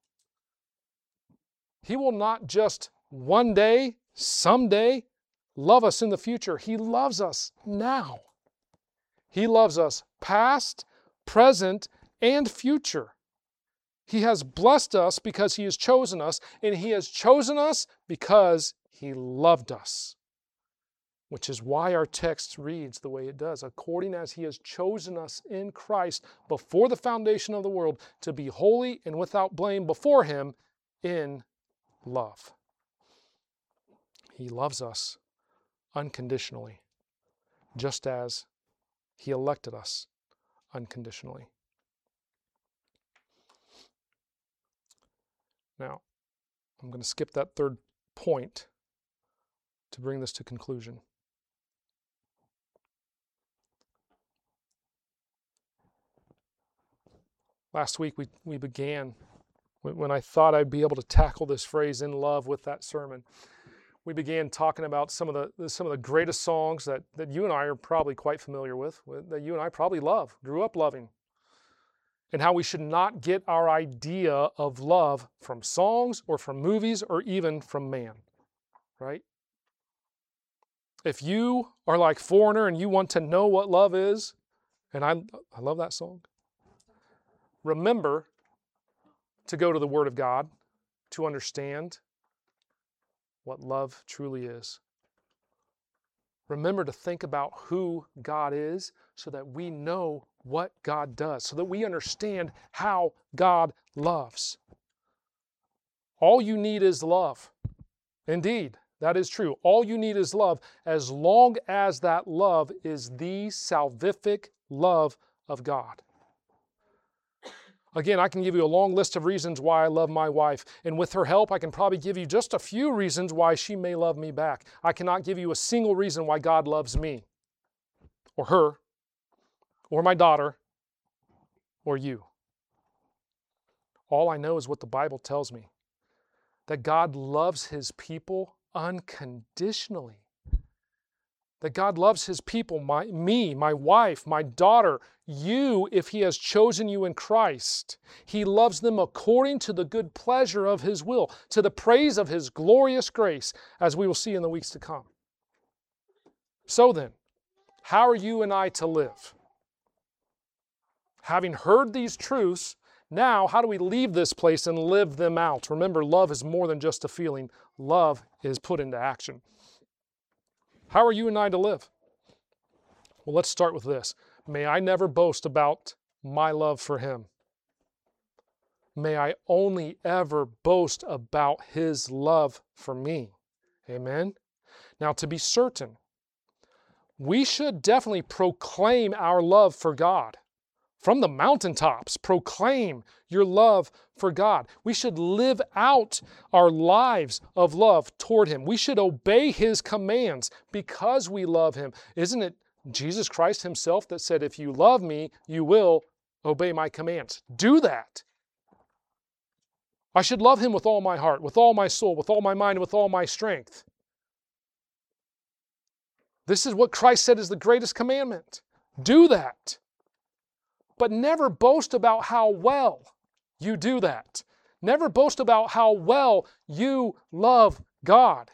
He will not just one day, someday, love us in the future. He loves us now. He loves us past, present, and future. He has blessed us because He has chosen us, and He has chosen us because He loved us. Which is why our text reads the way it does. According as He has chosen us in Christ before the foundation of the world to be holy and without blame before Him in love. He loves us unconditionally, just as He elected us unconditionally. Now, I'm going to skip that third point to bring this to conclusion. Last week we, we began, when I thought I'd be able to tackle this phrase in love with that sermon, we began talking about some of the some of the greatest songs that, that you and I are probably quite familiar with, that you and I probably love, grew up loving, and how we should not get our idea of love from songs or from movies or even from man, right? If you are like Foreigner and you want to know what love is, and I, I love that song, remember to go to the Word of God to understand what love truly is. Remember to think about who God is so that we know what God does, so that we understand how God loves. All you need is love. Indeed, that is true. All you need is love, as long as that love is the salvific love of God. Again, I can give you a long list of reasons why I love my wife, and with her help, I can probably give you just a few reasons why she may love me back. I cannot give you a single reason why God loves me, or her, or my daughter, or you. All I know is what the Bible tells me, that God loves His people unconditionally. That God loves His people, my, me, my wife, my daughter, you, if He has chosen you in Christ. He loves them according to the good pleasure of His will, to the praise of His glorious grace, as we will see in the weeks to come. So then, how are you and I to live? Having heard these truths, now how do we leave this place and live them out? Remember, love is more than just a feeling. Love is put into action. How are you and I to live? Well, let's start with this. May I never boast about my love for Him. May I only ever boast about His love for me. Amen? Now, to be certain, we should definitely proclaim our love for God. From the mountaintops, proclaim your love for God. We should live out our lives of love toward Him. We should obey His commands because we love Him. Isn't it Jesus Christ Himself that said, if you love me, you will obey my commands? Do that. I should love Him with all my heart, with all my soul, with all my mind, and with all my strength. This is what Christ said is the greatest commandment. Do that. But never boast about how well you do that. Never boast about how well you love God.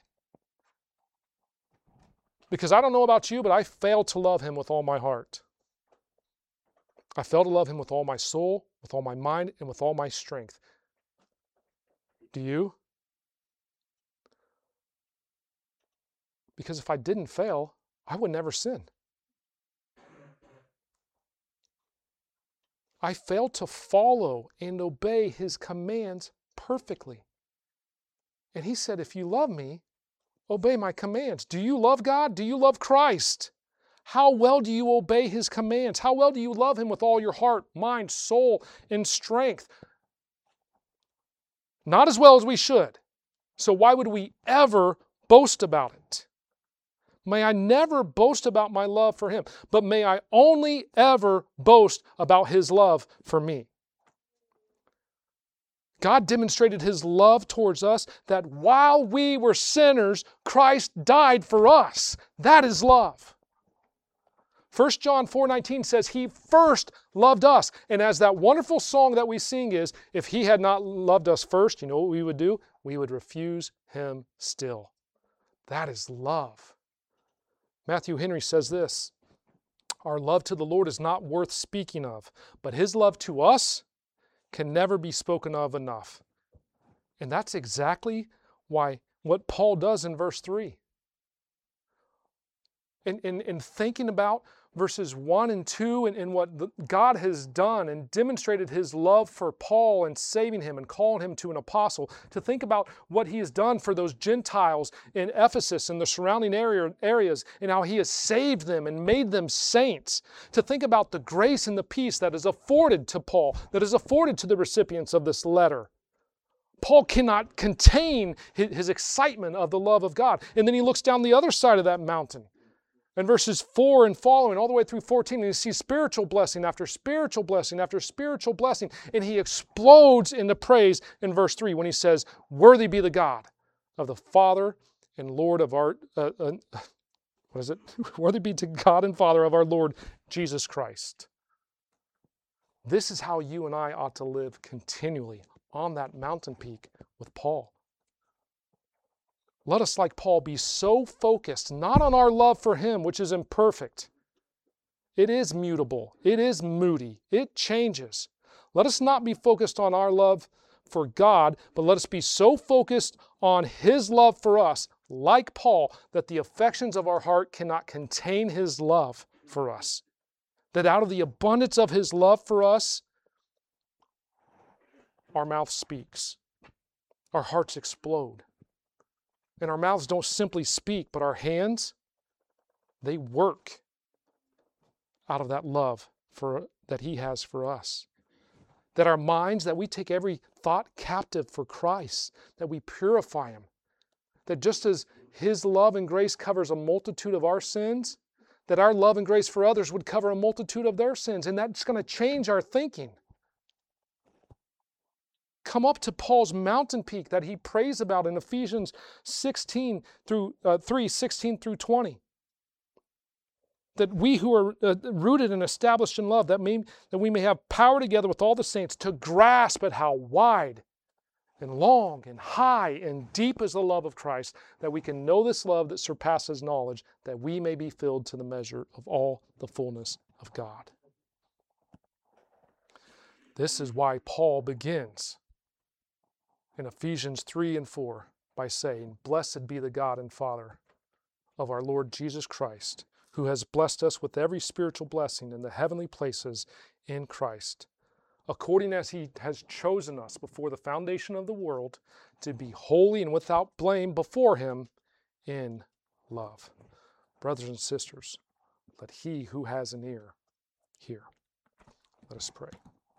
Because I don't know about you, but I fail to love Him with all my heart. I fail to love Him with all my soul, with all my mind, and with all my strength. Do you? Because if I didn't fail, I would never sin. I fail to follow and obey His commands perfectly. And He said, if you love me, obey my commands. Do you love God? Do you love Christ? How well do you obey His commands? How well do you love Him with all your heart, mind, soul, and strength? Not as well as we should. So why would we ever boast about it? May I never boast about my love for Him, but may I only ever boast about His love for me. God demonstrated His love towards us that while we were sinners, Christ died for us. That is love. First John four nineteen says He first loved us. And as that wonderful song that we sing is, if He had not loved us first, you know what we would do? We would refuse Him still. That is love. Matthew Henry says this, our love to the Lord is not worth speaking of, but His love to us can never be spoken of enough. And that's exactly why what Paul does in verse three. In, in, in thinking about verses one and two and, and what the, God has done and demonstrated His love for Paul and saving him and calling him to an apostle, to think about what He has done for those Gentiles in Ephesus and the surrounding area, areas and how He has saved them and made them saints, to think about the grace and the peace that is afforded to Paul, that is afforded to the recipients of this letter. Paul cannot contain his, his excitement of the love of God. And then he looks down the other side of that mountain. In verses four and following, all the way through fourteen, and you see spiritual blessing after spiritual blessing after spiritual blessing, and he explodes into praise in verse three when he says, worthy be the God of the Father and Lord of our, uh, uh, what is it? Worthy be to God and Father of our Lord Jesus Christ. This is how you and I ought to live continually on that mountain peak with Paul. Let us, like Paul, be so focused, not on our love for Him, which is imperfect. It is mutable. It is moody. It changes. Let us not be focused on our love for God, but let us be so focused on His love for us, like Paul, that the affections of our heart cannot contain His love for us. That out of the abundance of His love for us, our mouth speaks. Our hearts explode. And our mouths don't simply speak, but our hands, they work out of that love for, that He has for us. That our minds, that we take every thought captive for Christ, that we purify them. That just as His love and grace covers a multitude of our sins, that our love and grace for others would cover a multitude of their sins. And that's going to change our thinking. Come up to Paul's mountain peak that he prays about in Ephesians sixteen through uh, three, sixteen through twenty. That we who are uh, rooted and established in love, that, may, that we may have power together with all the saints to grasp at how wide and long and high and deep is the love of Christ, that we can know this love that surpasses knowledge, that we may be filled to the measure of all the fullness of God. This is why Paul begins in Ephesians three and four by saying, blessed be the God and Father of our Lord Jesus Christ, who has blessed us with every spiritual blessing in the heavenly places in Christ, according as He has chosen us before the foundation of the world to be holy and without blame before Him in love. Brothers and sisters, let he who has an ear hear. Let us pray.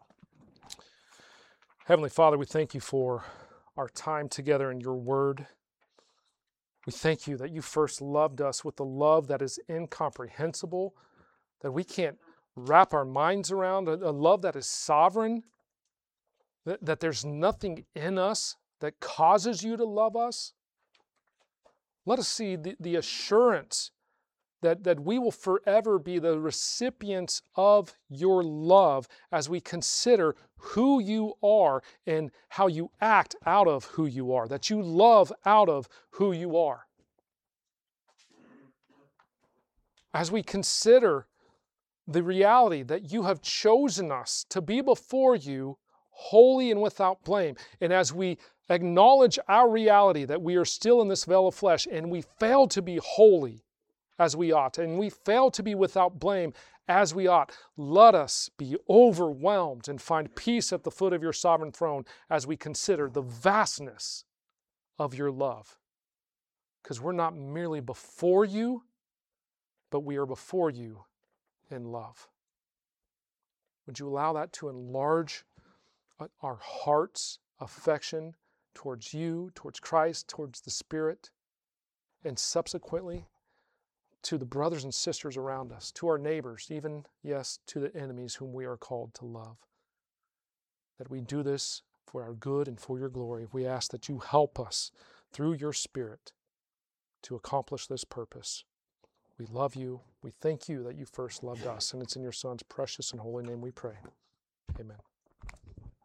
Heavenly Father, we thank You for our time together in Your Word. We thank You that You first loved us with a love that is incomprehensible, that we can't wrap our minds around, a, a love that is sovereign, that, that there's nothing in us that causes You to love us. Let us see the, the assurance that, that we will forever be the recipients of Your love as we consider who You are and how You act out of who You are, that You love out of who You are. As we consider the reality that You have chosen us to be before You holy and without blame, and as we acknowledge our reality that we are still in this veil of flesh and we fail to be holy as we ought, and we fail to be without blame as we ought, let us be overwhelmed and find peace at the foot of Your sovereign throne as we consider the vastness of Your love. because we're not merely before you, but we are before you in love. Would you allow that to enlarge our heart's affection towards you, towards Christ, towards the Spirit, and subsequently to the brothers and sisters around us, to our neighbors, even, yes, to the enemies whom we are called to love. That we do this for our good and for your glory. We ask that you help us through your Spirit to accomplish this purpose. We love you. We thank you that you first loved us, and it's in your Son's precious and holy name we pray. Amen.